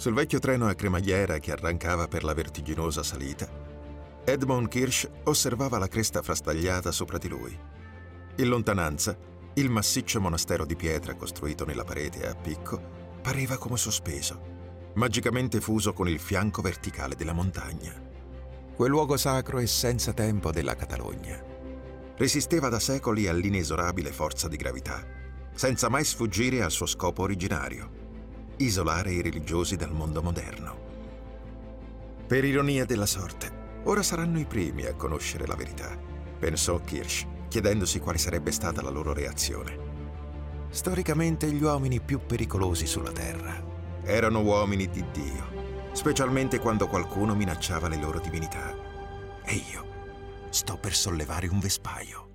Sul vecchio treno a cremagliera che arrancava per la vertiginosa salita, Edmund Kirsch osservava la cresta frastagliata sopra di lui. In lontananza, il massiccio monastero di pietra costruito nella parete a picco pareva come sospeso, magicamente fuso con il fianco verticale della montagna. Quel luogo sacro e senza tempo della Catalogna resisteva da secoli all'inesorabile forza di gravità, senza mai sfuggire al suo scopo originario: isolare i religiosi dal mondo moderno. Per ironia della sorte, ora saranno i primi a conoscere la verità, pensò Kirsch, chiedendosi quale sarebbe stata la loro reazione. Storicamente gli uomini più pericolosi sulla Terra erano uomini di Dio, specialmente quando qualcuno minacciava le loro divinità. E io sto per sollevare un vespaio.